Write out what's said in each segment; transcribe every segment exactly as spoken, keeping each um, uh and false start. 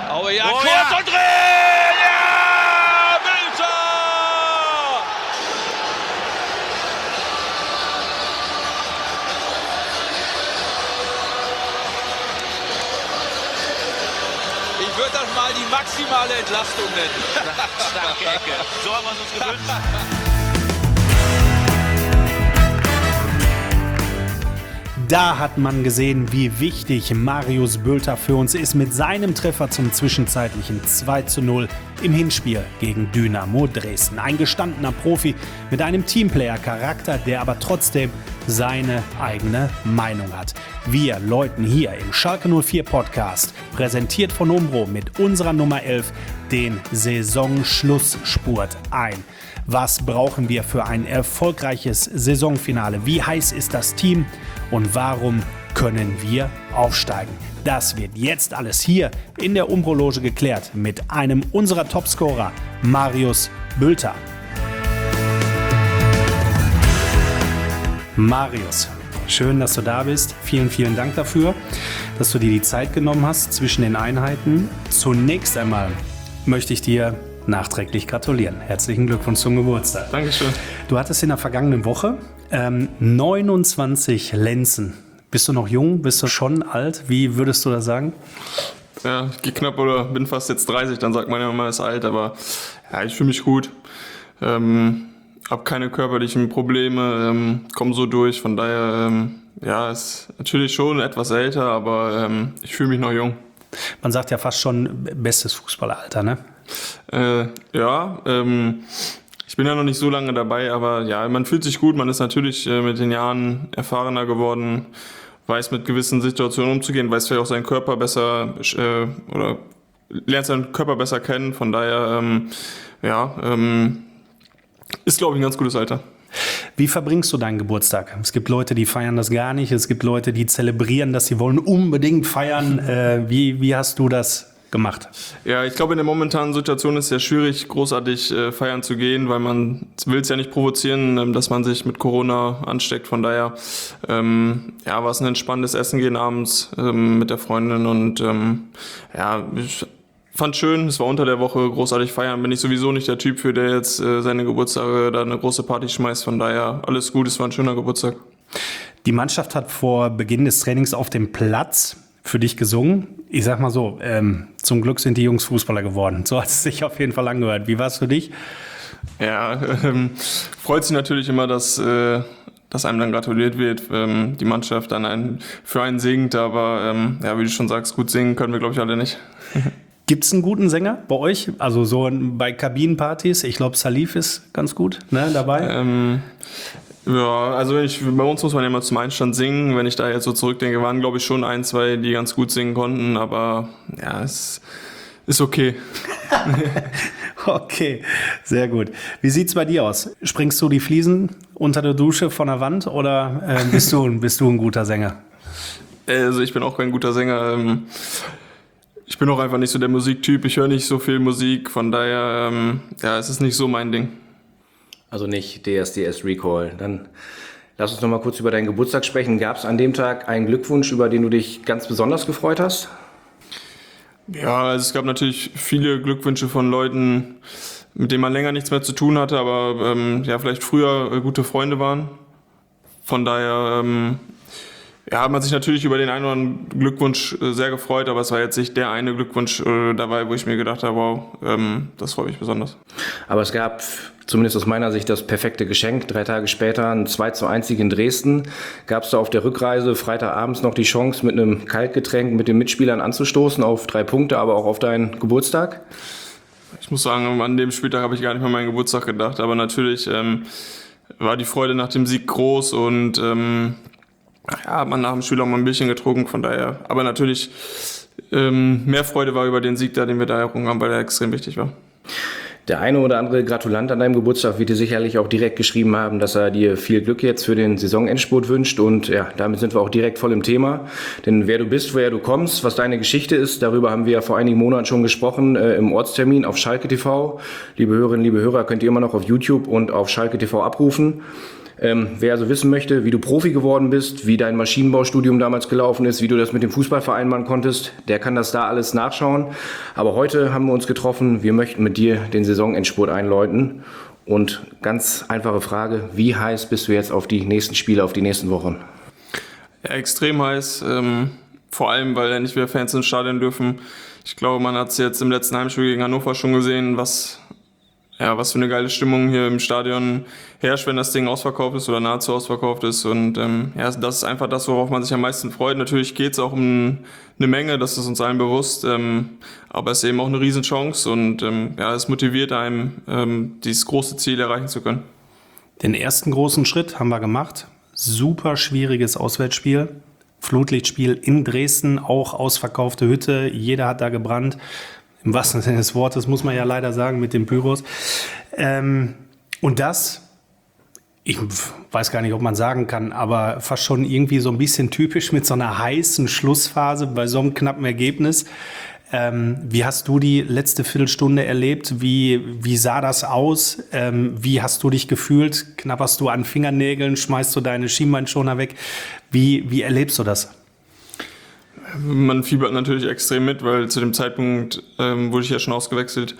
Aue, ja, oh, kurz ja. und drin! Ja, Bülter! Ich würde das mal die maximale Entlastung nennen. Starke Ecke. So haben wir es uns gewünscht. Da hat man gesehen, wie wichtig Marius Bülter für uns ist mit seinem Treffer zum zwischenzeitlichen zwei zu null im Hinspiel gegen Dynamo Dresden. Ein gestandener Profi mit einem Teamplayer-Charakter, der aber trotzdem seine eigene Meinung hat. Wir läuten hier im Schalke null vier Podcast, präsentiert von Umbro mit unserer Nummer elf, den Saisonschlussspurt ein. Was brauchen wir für ein erfolgreiches Saisonfinale? Wie heiß ist das Team? Und warum können wir aufsteigen? Das wird jetzt alles hier in der Umbro-Loge geklärt mit einem unserer Topscorer, Marius Bülter. Marius, schön, dass du da bist. Vielen, vielen Dank dafür, dass du dir die Zeit genommen hast zwischen den Einheiten. Zunächst einmal möchte ich dir nachträglich gratulieren. Herzlichen Glückwunsch zum Geburtstag. Dankeschön. Du hattest in der vergangenen Woche ähm, neunundzwanzig Lenzen. Bist du noch jung? Bist du schon alt? Wie würdest du das sagen? Ja, ich gehe knapp oder bin fast jetzt dreißig, dann sagt man ja, man ist alt, aber ja, ich fühle mich gut. Ähm, hab keine körperlichen Probleme, ähm, komme so durch, von daher, ähm, ja, ist natürlich schon etwas älter, aber ähm, ich fühle mich noch jung. Man sagt ja fast schon bestes Fußballeralter, ne? Äh, ja, ähm, ich bin ja noch nicht so lange dabei, aber ja, man fühlt sich gut, man ist natürlich äh, mit den Jahren erfahrener geworden, weiß mit gewissen Situationen umzugehen, weiß vielleicht auch seinen Körper besser äh, oder lernt seinen Körper besser kennen, von daher, ähm, ja, ähm, ist, glaube ich, ein ganz gutes Alter. Wie verbringst du deinen Geburtstag? Es gibt Leute, die feiern das gar nicht, es gibt Leute, die zelebrieren das, sie wollen unbedingt feiern. Äh, wie, wie hast du das gemacht? Ja, ich glaube, in der momentanen Situation ist es ja schwierig, großartig äh, feiern zu gehen, weil man will es ja nicht provozieren, ähm, dass man sich mit Corona ansteckt. Von daher ähm, ja, war es ein entspanntes Essen gehen abends ähm, mit der Freundin und ähm, ja, ich fand schön, es war unter der Woche großartig feiern. Bin ich sowieso nicht der Typ für, der jetzt äh, seine Geburtstage da eine große Party schmeißt. Von daher alles gut, es war ein schöner Geburtstag. Die Mannschaft hat vor Beginn des Trainings auf dem Platz für dich gesungen. Ich sag mal so, ähm, zum Glück sind die Jungs Fußballer geworden. So hat es sich auf jeden Fall angehört. Wie war es für dich? Ja, ähm, freut sich natürlich immer, dass, äh, dass einem dann gratuliert wird, ähm, die Mannschaft dann einen, für einen singt. Aber ähm, ja, wie du schon sagst, gut singen können wir, glaube ich, alle nicht. Gibt es einen guten Sänger bei euch? Also so bei Kabinenpartys? Ich glaube, Salif ist ganz gut, ne, dabei. Ähm, ja, also ich, bei uns muss man ja immer zum Einstand singen. Wenn ich da jetzt so zurückdenke, waren, glaube ich, schon ein, zwei, die ganz gut singen konnten. Aber ja, es ist okay. Okay, sehr gut. Wie sieht's bei dir aus? Springst du die Fliesen unter der Dusche von der Wand oder äh, bist du, bist du ein guter Sänger? Also ich bin auch kein guter Sänger. Ähm, Ich bin auch einfach nicht so der Musiktyp, ich höre nicht so viel Musik, von daher, ähm, ja, es ist nicht so mein Ding. Also nicht D S D S Recall. Dann lass uns noch mal kurz über deinen Geburtstag sprechen. Gab es an dem Tag einen Glückwunsch, über den du dich ganz besonders gefreut hast? Ja, also es gab natürlich viele Glückwünsche von Leuten, mit denen man länger nichts mehr zu tun hatte, aber ähm, ja, vielleicht früher äh, gute Freunde waren. Von daher, ähm, ja, hat man sich natürlich über den einen oder anderen Glückwunsch äh, sehr gefreut, aber es war jetzt nicht der eine Glückwunsch äh, dabei, wo ich mir gedacht habe, wow, ähm, das freut mich besonders. Aber es gab, zumindest aus meiner Sicht, das perfekte Geschenk. Drei Tage später ein zwei zu eins Sieg in Dresden. Gab es da auf der Rückreise Freitagabends noch die Chance, mit einem Kaltgetränk mit den Mitspielern anzustoßen auf drei Punkte, aber auch auf deinen Geburtstag? Ich muss sagen, an dem Spieltag habe ich gar nicht mehr an meinen Geburtstag gedacht, aber natürlich ähm, war die Freude nach dem Sieg groß und ähm, ja, hat man nach dem Spiel auch mal ein bisschen getrunken, von daher. Aber natürlich ähm, mehr Freude war über den Sieg da, den wir da errungen haben, weil der extrem wichtig war. Der eine oder andere Gratulant an deinem Geburtstag wird dir sicherlich auch direkt geschrieben haben, dass er dir viel Glück jetzt für den Saisonendspurt wünscht. Und ja, damit sind wir auch direkt voll im Thema. Denn wer du bist, woher du kommst, was deine Geschichte ist, darüber haben wir ja vor einigen Monaten schon gesprochen äh, im Ortstermin auf Schalke T V. Liebe Hörerinnen, liebe Hörer, könnt ihr immer noch auf YouTube und auf Schalke T V abrufen. Ähm, wer also wissen möchte, wie du Profi geworden bist, wie dein Maschinenbaustudium damals gelaufen ist, wie du das mit dem Fußball vereinbaren konntest, der kann das da alles nachschauen. Aber heute haben wir uns getroffen, wir möchten mit dir den Saisonendspurt einläuten. Und ganz einfache Frage, wie heiß bist du jetzt auf die nächsten Spiele, auf die nächsten Wochen? Ja, extrem heiß, ähm, vor allem, weil endlich wieder Fans ins Stadion dürfen. Ich glaube, man hat es jetzt im letzten Heimspiel gegen Hannover schon gesehen, was, ja, was für eine geile Stimmung hier im Stadion herrscht, wenn das Ding ausverkauft ist oder nahezu ausverkauft ist. Und ähm, ja, das ist einfach das, worauf man sich am meisten freut. Natürlich geht es auch um eine Menge, das ist uns allen bewusst, ähm, aber es ist eben auch eine Riesenchance und ähm, ja, es motiviert einem, ähm, dieses große Ziel erreichen zu können. Den ersten großen Schritt haben wir gemacht. Super schwieriges Auswärtsspiel. Flutlichtspiel in Dresden, auch ausverkaufte Hütte. Jeder hat da gebrannt. Im wahrsten Sinne des Wortes, muss man ja leider sagen, mit den Pyros. Ähm, und das, ich weiß gar nicht, ob man sagen kann, aber fast schon irgendwie so ein bisschen typisch mit so einer heißen Schlussphase bei so einem knappen Ergebnis. Ähm, wie hast du die letzte Viertelstunde erlebt? Wie, wie sah das aus? Ähm, wie hast du dich gefühlt? Knabberst du an Fingernägeln? Schmeißt du deine Schienbeinschoner weg? Wie, wie erlebst du das? Man fiebert natürlich extrem mit, weil zu dem Zeitpunkt ähm, wurde ich ja schon ausgewechselt.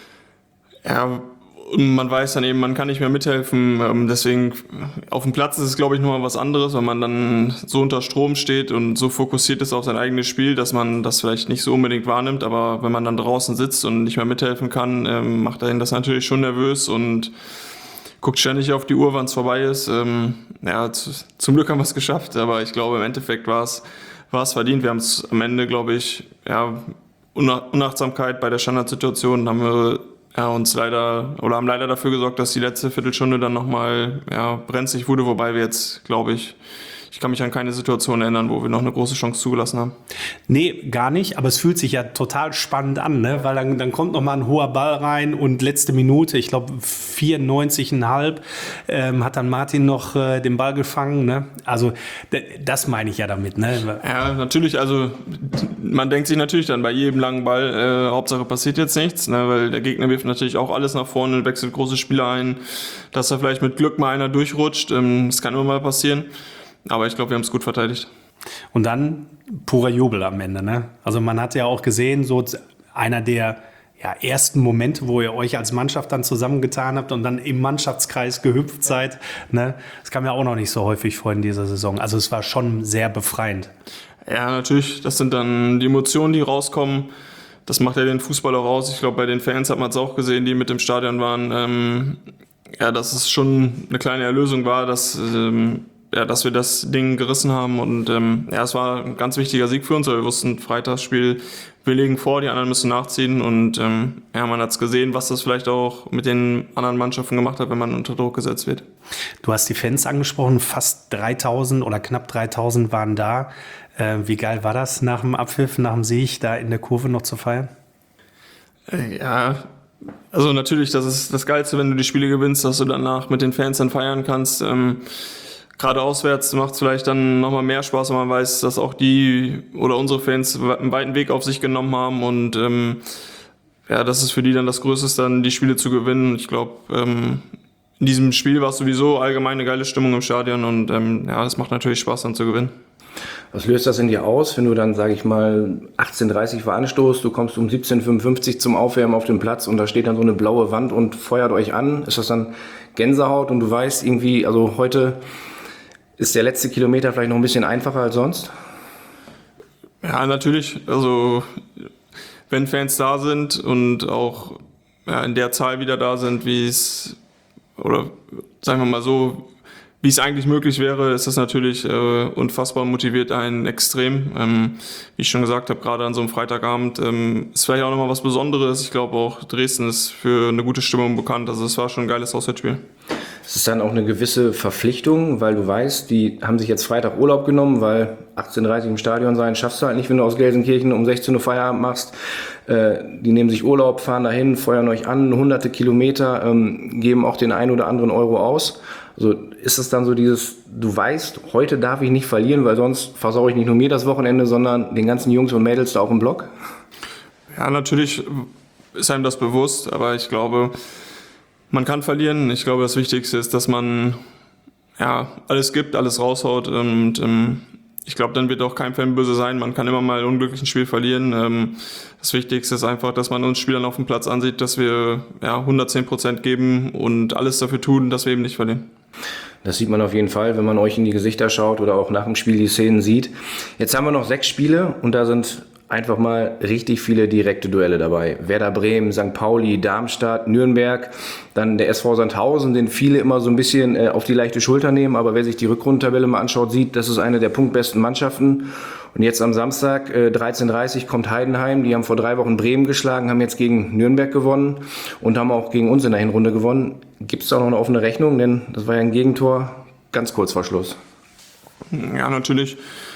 Ja, und man weiß dann eben, man kann nicht mehr mithelfen. Ähm, deswegen auf dem Platz ist es, glaube ich, nochmal was anderes, weil man dann so unter Strom steht und so fokussiert ist auf sein eigenes Spiel, dass man das vielleicht nicht so unbedingt wahrnimmt. Aber wenn man dann draußen sitzt und nicht mehr mithelfen kann, ähm, macht einen das natürlich schon nervös und guckt ständig auf die Uhr, wann es vorbei ist. Ähm, ja, zu, zum Glück haben wir es geschafft, aber ich glaube, im Endeffekt war es war es verdient. Wir haben es am Ende, glaube ich, ja, Unachtsamkeit bei der Standardsituation haben wir ja, uns leider oder haben leider dafür gesorgt, dass die letzte Viertelstunde dann nochmal ja, brenzlig wurde, wobei wir jetzt, glaube ich, ich kann mich an keine Situation erinnern, wo wir noch eine große Chance zugelassen haben. Nee, gar nicht, aber es fühlt sich ja total spannend an, ne? Weil dann, dann kommt noch mal ein hoher Ball rein und letzte Minute, ich glaube vierundneunzig Komma fünf, ähm, hat dann Martin noch äh, den Ball gefangen, ne? Also d- das meine ich ja damit, ne? Ja, natürlich, also man denkt sich natürlich dann bei jedem langen Ball, äh, Hauptsache passiert jetzt nichts, ne? Weil der Gegner wirft natürlich auch alles nach vorne, wechselt große Spieler ein, dass da vielleicht mit Glück mal einer durchrutscht, ähm, das kann immer mal passieren. Aber ich glaube, wir haben es gut verteidigt. Und dann purer Jubel am Ende, ne? Also man hat ja auch gesehen, so einer der ja, ersten Momente, wo ihr euch als Mannschaft dann zusammengetan habt und dann im Mannschaftskreis gehüpft seid, ne? Das kam ja auch noch nicht so häufig vor in dieser Saison. Also es war schon sehr befreiend. Ja, natürlich. Das sind dann die Emotionen, die rauskommen. Das macht ja den Fußball auch aus. Ich glaube, bei den Fans hat man es auch gesehen, die mit im Stadion waren. Ähm, ja, dass es schon eine kleine Erlösung war, dass ähm, ja, dass wir das Ding gerissen haben und ähm, ja, es war ein ganz wichtiger Sieg für uns, weil wir wussten, Freitagsspiel, wir legen vor, die anderen müssen nachziehen und ähm, ja, man hat es gesehen, was das vielleicht auch mit den anderen Mannschaften gemacht hat, wenn man unter Druck gesetzt wird. Du hast die Fans angesprochen, fast dreitausend oder knapp dreitausend waren da. Äh, wie geil war das nach dem Abpfiff, nach dem Sieg, da in der Kurve noch zu feiern? Ja, also natürlich, das ist das Geilste, wenn du die Spiele gewinnst, dass du danach mit den Fans dann feiern kannst. Ähm, Gerade auswärts macht es vielleicht dann nochmal mehr Spaß, wenn man weiß, dass auch die oder unsere Fans einen weiten Weg auf sich genommen haben und ähm, ja, das ist für die dann das Größte, dann die Spiele zu gewinnen. Ich glaube, ähm, in diesem Spiel war es sowieso allgemein eine geile Stimmung im Stadion und ähm, ja, das macht natürlich Spaß dann zu gewinnen. Was löst das in dir aus, wenn du dann, sage ich mal, achtzehn Uhr dreißig war Anstoß, du kommst um siebzehn Uhr fünfundfünfzig zum Aufwärmen auf den Platz und da steht dann so eine blaue Wand und feuert euch an? Ist das dann Gänsehaut und du weißt irgendwie, also heute ist der letzte Kilometer vielleicht noch ein bisschen einfacher als sonst? Ja, natürlich. Also wenn Fans da sind und auch ja, in der Zahl wieder da sind, wie es, oder sagen wir mal so, wie es eigentlich möglich wäre, ist das natürlich äh, unfassbar motiviert einen extrem. Ähm, wie ich schon gesagt habe, gerade an so einem Freitagabend ähm, ist vielleicht auch nochmal was Besonderes. Ich glaube auch Dresden ist für eine gute Stimmung bekannt. Also es war schon ein geiles Auswärtsspiel. Es ist dann auch eine gewisse Verpflichtung, weil du weißt, die haben sich jetzt Freitag Urlaub genommen, weil achtzehn Uhr dreißig im Stadion sein schaffst du halt nicht, wenn du aus Gelsenkirchen um sechzehn Uhr Feierabend machst. Äh, die nehmen sich Urlaub, fahren dahin, feuern euch an, hunderte Kilometer, ähm, geben auch den einen oder anderen Euro aus. Also ist es dann so dieses, du weißt, heute darf ich nicht verlieren, weil sonst versaue ich nicht nur mir das Wochenende, sondern den ganzen Jungs und Mädels da auch im Block? Ja, natürlich ist einem das bewusst, aber ich glaube, man kann verlieren. Ich glaube, das Wichtigste ist, dass man ja, alles gibt, alles raushaut und ähm, ich glaube, dann wird auch kein Fan böse sein. Man kann immer mal unglücklich ein Spiel verlieren. Ähm, das Wichtigste ist einfach, dass man uns Spielern auf dem Platz ansieht, dass wir ja, hundertzehn Prozent geben und alles dafür tun, dass wir eben nicht verlieren. Das sieht man auf jeden Fall, wenn man euch in die Gesichter schaut oder auch nach dem Spiel die Szenen sieht. Jetzt haben wir noch sechs Spiele und da sind einfach mal richtig viele direkte Duelle dabei. Werder Bremen, Sankt Pauli, Darmstadt, Nürnberg, dann der S V Sandhausen, den viele immer so ein bisschen äh, auf die leichte Schulter nehmen, aber wer sich die Rückrundentabelle mal anschaut, sieht, das ist eine der punktbesten Mannschaften. Und jetzt am Samstag, äh, dreizehn Uhr dreißig, kommt Heidenheim, die haben vor drei Wochen Bremen geschlagen, haben jetzt gegen Nürnberg gewonnen und haben auch gegen uns in der Hinrunde gewonnen. Gibt es da noch eine offene Rechnung, denn das war ja ein Gegentor, ganz kurz vor Schluss. Ja, natürlich.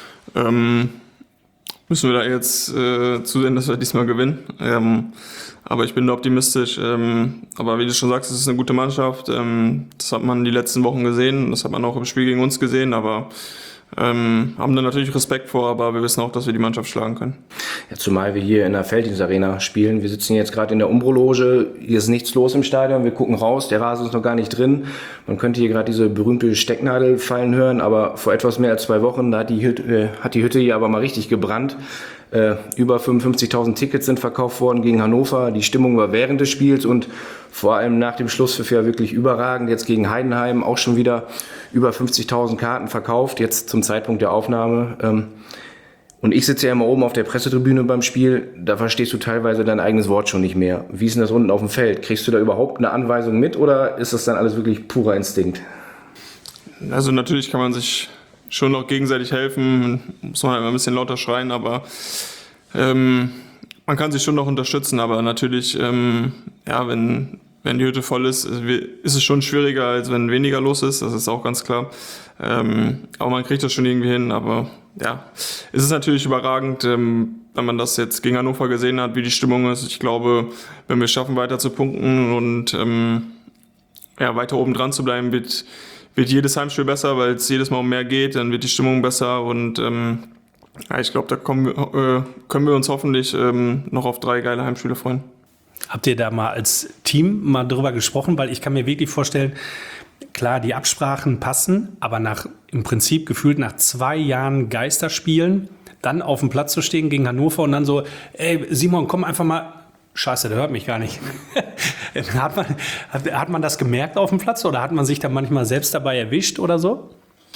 Ähm Müssen wir da jetzt äh, zusehen, dass wir diesmal gewinnen. Ähm, aber ich bin da optimistisch. Ähm, aber wie du schon sagst, es ist eine gute Mannschaft. Ähm, das hat man die letzten Wochen gesehen. Das hat man auch im Spiel gegen uns gesehen. Aber ähm, haben da natürlich Respekt vor. Aber wir wissen auch, dass wir die Mannschaft schlagen können. Ja, zumal wir hier in der Felddienstarena spielen. Wir sitzen jetzt gerade in der Umbro-Loge. Hier ist nichts los im Stadion. Wir gucken raus. Der Rasen ist noch gar nicht drin. Man könnte hier gerade diese berühmte Stecknadel fallen hören. Aber vor etwas mehr als zwei Wochen, da hat die Hütte, äh, hat die Hütte hier aber mal richtig gebrannt. Äh, über fünfundfünfzigtausend Tickets sind verkauft worden gegen Hannover. Die Stimmung war während des Spiels und vor allem nach dem Schlusspfiff ja wirklich überragend. Jetzt gegen Heidenheim auch schon wieder über fünfzigtausend Karten verkauft. Jetzt zum Zeitpunkt der Aufnahme. Ähm, Und ich sitze ja immer oben auf der Pressetribüne beim Spiel, da verstehst du teilweise dein eigenes Wort schon nicht mehr. Wie ist denn das unten auf dem Feld? Kriegst du da überhaupt eine Anweisung mit oder ist das dann alles wirklich purer Instinkt? Also natürlich kann man sich schon noch gegenseitig helfen, muss man halt immer ein bisschen lauter schreien, aber ähm, man kann sich schon noch unterstützen, aber natürlich, ähm, ja, wenn, wenn die Hütte voll ist, ist es schon schwieriger, als wenn weniger los ist, das ist auch ganz klar. Ähm, aber man kriegt das schon irgendwie hin, aber ja, es ist natürlich überragend, ähm, wenn man das jetzt gegen Hannover gesehen hat, wie die Stimmung ist. Ich glaube, wenn wir es schaffen, weiter zu punkten und ähm, ja, weiter oben dran zu bleiben, wird, wird jedes Heimspiel besser, weil es jedes Mal um mehr geht, dann wird die Stimmung besser und ähm, ja, ich glaube, da kommen wir, äh, können wir uns hoffentlich ähm, noch auf drei geile Heimspiele freuen. Habt ihr da mal als Team mal drüber gesprochen? Weil ich kann mir wirklich vorstellen, klar, die Absprachen passen, aber nach im Prinzip gefühlt nach zwei Jahren Geisterspielen dann auf dem Platz zu stehen gegen Hannover und dann so, ey Simon, komm einfach mal, scheiße, der hört mich gar nicht. hat, man, hat, hat man das gemerkt auf dem Platz oder hat man sich da manchmal selbst dabei erwischt oder so?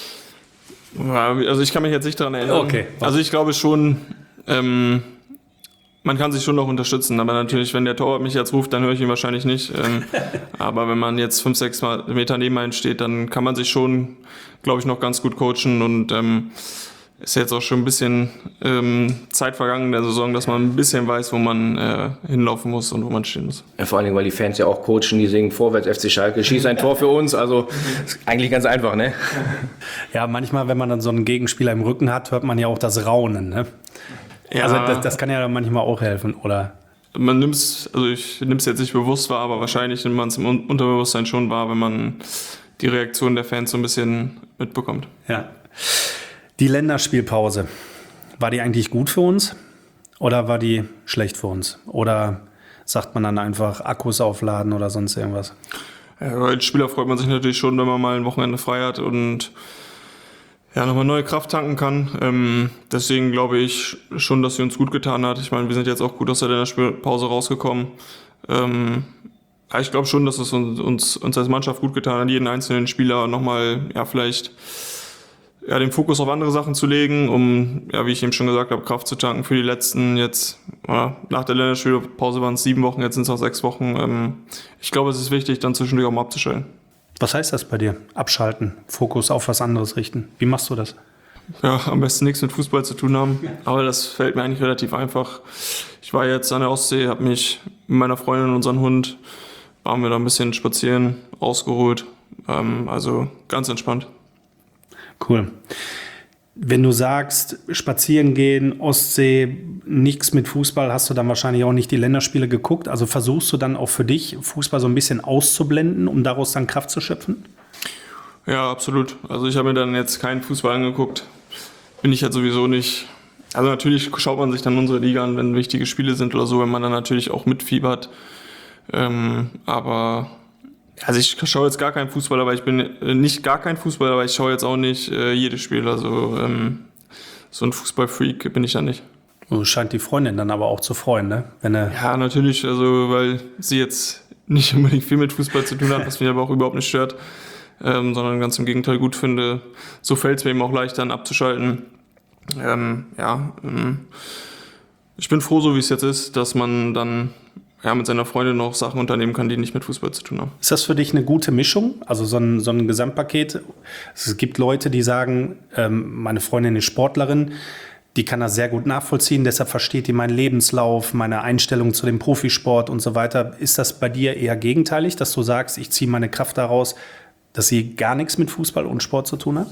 Ja, also ich kann mich jetzt nicht daran erinnern. Okay. Also ich glaube schon, ähm, man kann sich schon noch unterstützen, aber natürlich, wenn der Torwart mich jetzt ruft, dann höre ich ihn wahrscheinlich nicht. Ähm, aber wenn man jetzt fünf, sechs Meter neben einem steht, dann kann man sich schon, glaube ich, noch ganz gut coachen und ähm, ist jetzt auch schon ein bisschen ähm, Zeit vergangen in der Saison, dass man ein bisschen weiß, wo man äh, hinlaufen muss und wo man stehen muss. Ja, vor allen Dingen, weil die Fans ja auch coachen, die singen vorwärts F C Schalke, schieß ein Tor für uns, also ist eigentlich ganz einfach, ne? Ja, manchmal, wenn man dann so einen Gegenspieler im Rücken hat, hört man ja auch das Raunen, ne? Ja, also das, das kann ja manchmal auch helfen, oder? Man nimmt es, also ich nehme es jetzt nicht bewusst wahr, aber wahrscheinlich nimmt man es im Unterbewusstsein schon wahr, wenn man die Reaktion der Fans so ein bisschen mitbekommt. Ja. Die Länderspielpause, war die eigentlich gut für uns oder war die schlecht für uns? Oder sagt man dann einfach Akkus aufladen oder sonst irgendwas? Ja, als Spieler freut man sich natürlich schon, wenn man mal ein Wochenende frei hat und ja, nochmal neue Kraft tanken kann. Ähm, deswegen glaube ich schon, dass sie uns gut getan hat. Ich meine, wir sind jetzt auch gut aus der Länderspielpause rausgekommen. Ähm, ja, ich glaube schon, dass es uns, uns, uns als Mannschaft gut getan hat, jeden einzelnen Spieler nochmal, ja, vielleicht ja, den Fokus auf andere Sachen zu legen, um, ja, wie ich eben schon gesagt habe, Kraft zu tanken für die letzten jetzt, ja, nach der Länderspielpause waren es sieben Wochen, jetzt sind es auch sechs Wochen. Ähm, ich glaube, es ist wichtig, dann zwischendurch auch mal abzuschalten. Was heißt das bei dir? Abschalten, Fokus auf was anderes richten. Wie machst du das? Ja, am besten nichts mit Fußball zu tun haben, aber das fällt mir eigentlich relativ einfach. Ich war jetzt an der Ostsee, habe mich mit meiner Freundin und unserem Hund, waren wir da ein bisschen spazieren, ausgeruht, ähm, also ganz entspannt. Cool. Wenn du sagst, spazieren gehen, Ostsee, nichts mit Fußball, hast du dann wahrscheinlich auch nicht die Länderspiele geguckt. Also versuchst du dann auch für dich, Fußball so ein bisschen auszublenden, um daraus dann Kraft zu schöpfen? Ja, absolut. Also ich habe mir dann jetzt keinen Fußball angeguckt. Bin ich halt sowieso nicht. Also natürlich schaut man sich dann unsere Liga an, wenn wichtige Spiele sind oder so, wenn man dann natürlich auch mitfiebert. Ähm, aber Also ich schaue jetzt gar keinen Fußball, aber ich bin äh, nicht gar kein Fußballer, aber ich schaue jetzt auch nicht äh, jedes Spiel. Also ähm, so ein Fußballfreak bin ich ja nicht. Und scheint die Freundin dann aber auch zu freuen, ne? Wenn er Ja, natürlich, also weil sie jetzt nicht unbedingt viel mit Fußball zu tun hat, was mich aber auch überhaupt nicht stört, ähm, sondern ganz im Gegenteil gut finde. So fällt es mir eben auch leicht dann abzuschalten. Ähm, ja, ähm, ich bin froh, so wie es jetzt ist, dass man dann ja, mit seiner Freundin noch Sachen unternehmen kann, die nicht mit Fußball zu tun haben. Ist das für dich eine gute Mischung? Also so ein, so ein Gesamtpaket? Es gibt Leute, die sagen, ähm, meine Freundin ist Sportlerin, die kann das sehr gut nachvollziehen, deshalb versteht die meinen Lebenslauf, meine Einstellung zu dem Profisport und so weiter. Ist das bei dir eher gegenteilig, dass du sagst, ich ziehe meine Kraft daraus, dass sie gar nichts mit Fußball und Sport zu tun hat?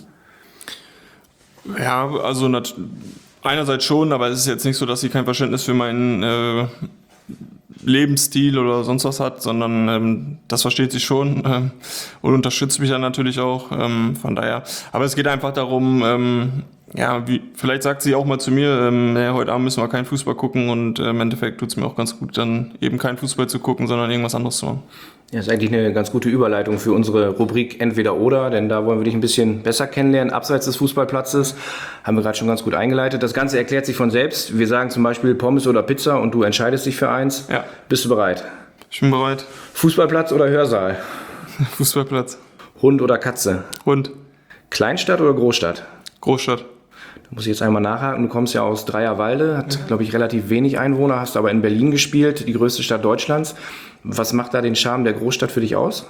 Ja, also nat- einerseits schon, aber es ist jetzt nicht so, dass sie kein Verständnis für meinen äh, Lebensstil oder sonst was hat, sondern ähm, das versteht sie schon ähm, und unterstützt mich dann natürlich auch, ähm, von daher. Aber es geht einfach darum, ähm, ja, wie, vielleicht sagt sie auch mal zu mir, ähm, ja, heute Abend müssen wir keinen Fußball gucken und äh, im Endeffekt tut es mir auch ganz gut, dann eben keinen Fußball zu gucken, sondern irgendwas anderes zu machen. Ja, ist eigentlich eine ganz gute Überleitung für unsere Rubrik Entweder-Oder, denn da wollen wir dich ein bisschen besser kennenlernen. Abseits des Fußballplatzes haben wir gerade schon ganz gut eingeleitet. Das Ganze erklärt sich von selbst. Wir sagen zum Beispiel Pommes oder Pizza und du entscheidest dich für eins. Ja. Bist du bereit? Ich bin bereit. Fußballplatz oder Hörsaal? Fußballplatz. Hund oder Katze? Hund. Kleinstadt oder Großstadt? Großstadt. Da muss ich jetzt einmal nachhaken. Du kommst ja aus Dreierwalde, hat, glaube ich, relativ wenig Einwohner, hast aber in Berlin gespielt, die größte Stadt Deutschlands. Was macht da den Charme der Großstadt für dich aus?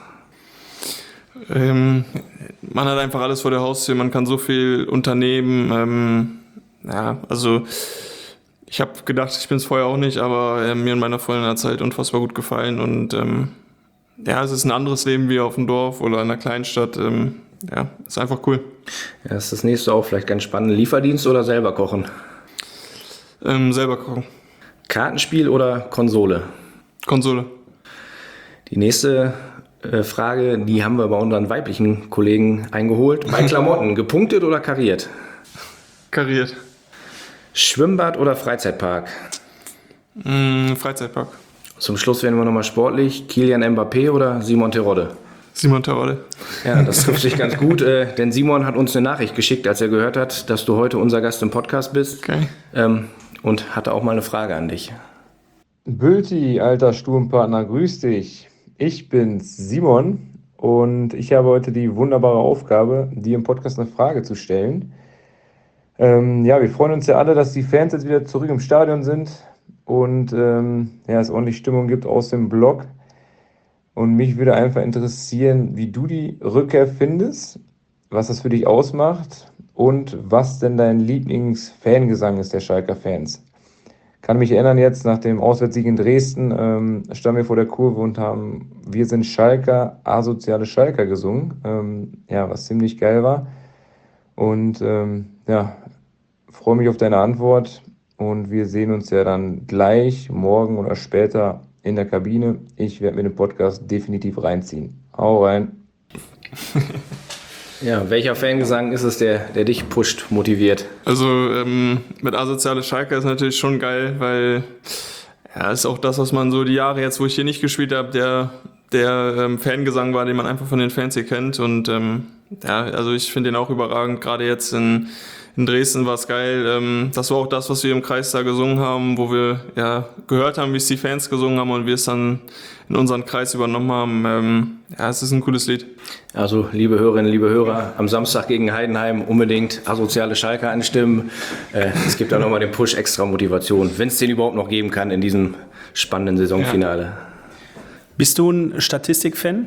Ähm, man hat einfach alles vor der Haustür, man kann so viel unternehmen. Ähm, ja, also ich habe gedacht, ich bin es vorher auch nicht, aber äh, mir und meiner Freundin hat es halt unfassbar gut gefallen. Und ähm, ja, es ist ein anderes Leben wie auf dem Dorf oder in einer Kleinstadt. Ähm, ja, ist einfach cool. Ja, ist das nächste auch vielleicht ganz spannend. Lieferdienst oder selber kochen? Ähm, selber kochen. Kartenspiel oder Konsole? Konsole. Die nächste äh, Frage, die haben wir bei unseren weiblichen Kollegen eingeholt. Bei Klamotten, gepunktet oder kariert? Kariert. Schwimmbad oder Freizeitpark? Mm, Freizeitpark. Zum Schluss werden wir nochmal sportlich. Kylian Mbappé oder Simon Terodde? Simon Terodde. Ja, das trifft sich ganz gut, äh, denn Simon hat uns eine Nachricht geschickt, als er gehört hat, dass du heute unser Gast im Podcast bist. Okay. Ähm, und hatte auch mal eine Frage an dich. Bülti, alter Sturmpartner, grüß dich. Ich bin's, Simon, und ich habe heute die wunderbare Aufgabe, dir im Podcast eine Frage zu stellen. Ähm, ja, wir freuen uns ja alle, dass die Fans jetzt wieder zurück im Stadion sind und ähm, ja, es ordentlich Stimmung gibt aus dem Block. Und mich würde einfach interessieren, wie du die Rückkehr findest, was das für dich ausmacht und was denn dein Lieblingsfangesang ist der Schalker Fans. Kann mich erinnern, jetzt nach dem Auswärtssieg in Dresden ähm, standen wir vor der Kurve und haben "Wir sind Schalker, asoziale Schalker" gesungen, ähm, ja, was ziemlich geil war. Und ähm, ja, freue mich auf deine Antwort und wir sehen uns ja dann gleich morgen oder später in der Kabine. Ich werde mir den Podcast definitiv reinziehen. Hau rein. Ja, welcher Fangesang ist es, der, der dich pusht, motiviert? Also ähm, mit asoziale Schalker ist natürlich schon geil, weil ja, ist auch das, was man so die Jahre jetzt, wo ich hier nicht gespielt habe, der, der ähm, Fangesang war, den man einfach von den Fans hier kennt. Und ähm, ja, also ich finde den auch überragend. Gerade jetzt in, in Dresden war es geil. Ähm, das war auch das, was wir im Kreis da gesungen haben, wo wir ja gehört haben, wie es die Fans gesungen haben und wir es dann in unseren Kreis übernommen haben. Ähm, ja, es ist ein cooles Lied. Also, liebe Hörerinnen, liebe Hörer, am Samstag gegen Heidenheim unbedingt asoziale Schalker anstimmen. Äh, es gibt da nochmal den Push, extra Motivation, wenn es den überhaupt noch geben kann in diesem spannenden Saisonfinale. Ja. Bist du ein Statistikfan?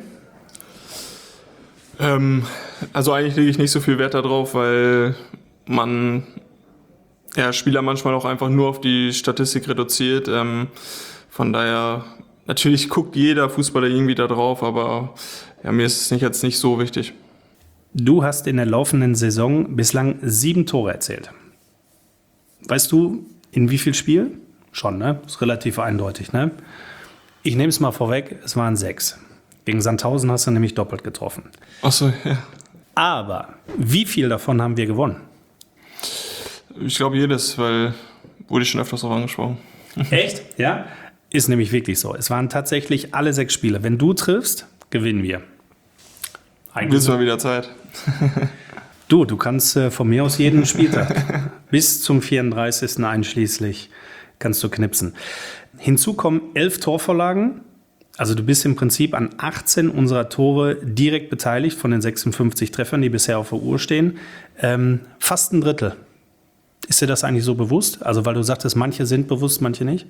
Ähm, also eigentlich lege ich nicht so viel Wert darauf, weil man ja, Spieler manchmal auch einfach nur auf die Statistik reduziert. Ähm, von daher, natürlich guckt jeder Fußballer irgendwie da drauf, aber ja, mir ist es nicht, jetzt nicht so wichtig. Du hast in der laufenden Saison bislang sieben Tore erzielt. Weißt du, in wie viel Spielen? Schon, ne? Ist relativ eindeutig, ne? Ich nehme es mal vorweg, es waren sechs. Gegen Sandhausen hast du nämlich doppelt getroffen. Ach so, ja. Aber wie viel davon haben wir gewonnen? Ich glaube jedes, weil wurde ich schon öfters darauf angesprochen. Echt? Ja? Ist nämlich wirklich so. Es waren tatsächlich alle sechs Spiele. Wenn du triffst, gewinnen wir. Ist mal wieder Zeit. Du, du kannst äh, von mir aus jeden Spieltag bis zum vierunddreißigsten einschließlich kannst du knipsen. Hinzu kommen elf Torvorlagen. Also du bist im Prinzip an achtzehn unserer Tore direkt beteiligt von den sechsundfünfzig Treffern, die bisher auf der Uhr stehen. Ähm, fast ein Drittel. Ist dir das eigentlich so bewusst? Also weil du sagtest, manche sind bewusst, manche nicht?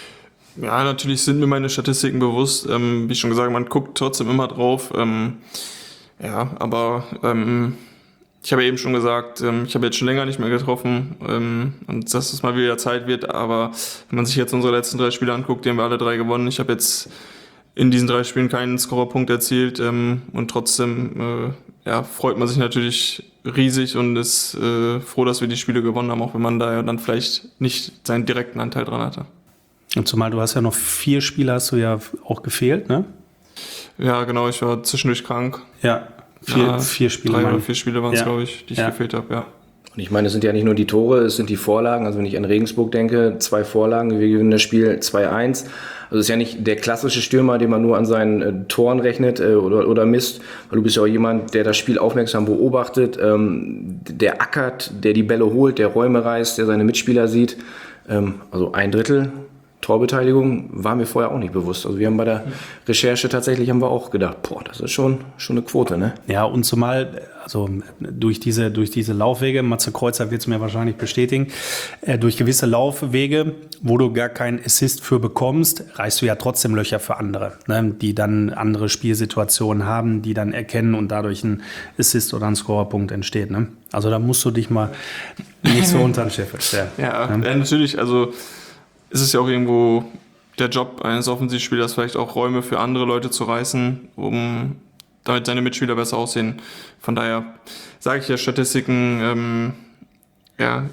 Ja, natürlich sind mir meine Statistiken bewusst. Ähm, wie schon gesagt, man guckt trotzdem immer drauf. Ähm, ja, aber ähm, ich habe eben schon gesagt, ähm, ich habe jetzt schon länger nicht mehr getroffen ähm, und dass es mal wieder Zeit wird. Aber wenn man sich jetzt unsere letzten drei Spiele anguckt, die haben wir alle drei gewonnen. Ich habe jetzt in diesen drei Spielen keinen Scorerpunkt erzielt ähm, und trotzdem äh, ja, freut man sich natürlich riesig und ist äh, froh, dass wir die Spiele gewonnen haben, auch wenn man da ja dann vielleicht nicht seinen direkten Anteil dran hatte. Und zumal du hast ja noch vier Spiele, hast du ja auch gefehlt, ne? Ja, genau, ich war zwischendurch krank. Ja, vier, ja, vier Spiele. Drei oder vier Spiele waren es, ja. glaube ich, die ich ja. gefehlt habe, ja. Und ich meine, es sind ja nicht nur die Tore, es sind die Vorlagen. Also wenn ich an Regensburg denke, zwei Vorlagen, wir gewinnen das Spiel zwei eins. Also es ist ja nicht der klassische Stürmer, den man nur an seinen äh, Toren rechnet äh, oder, oder misst. Weil du bist ja auch jemand, der das Spiel aufmerksam beobachtet, ähm, der ackert, der die Bälle holt, der Räume reißt, der seine Mitspieler sieht. Ähm, also ein Drittel Torbeteiligung war mir vorher auch nicht bewusst. Also wir haben bei der Recherche tatsächlich haben wir auch gedacht, boah, das ist schon, schon eine Quote, ne? Ja, und zumal, also durch diese, durch diese Laufwege, Matze Kreuzer wird es mir wahrscheinlich bestätigen, äh, durch gewisse Laufwege, wo du gar keinen Assist für bekommst, reißt du ja trotzdem Löcher für andere, ne? Die dann andere Spielsituationen haben, die dann erkennen und dadurch ein Assist oder ein Scorerpunkt entsteht, ne? Also da musst du dich mal nicht so unter den Scheffel stellen. Ja, ne? Ja, natürlich, also ist es ja auch irgendwo der Job eines Offensivspielers, vielleicht auch Räume für andere Leute zu reißen, um damit seine Mitspieler besser aussehen. Von daher sage ich ja, Statistiken ähm, ja,